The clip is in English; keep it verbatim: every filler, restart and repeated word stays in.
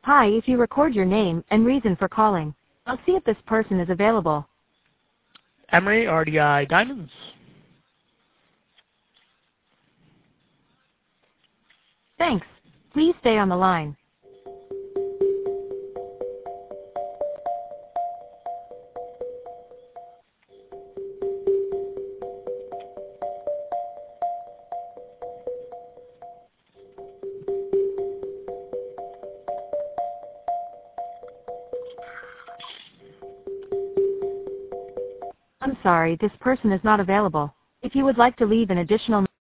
Hi, if you record your name and reason for calling, I'll see if this person is available. Emery, R D I Diamonds. Thanks. Please stay on the line. I'm sorry, this person is not available. If you would like to leave an additional